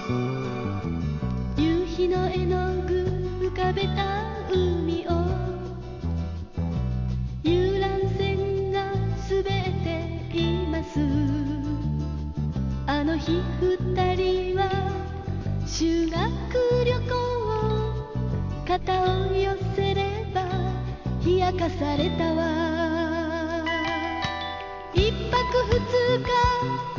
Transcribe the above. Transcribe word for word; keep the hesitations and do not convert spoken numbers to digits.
夕日の絵の具浮かべた海を遊覧船が滑っています。あの日二人は修学旅行、肩を寄せれば冷やかされたわ。一泊二日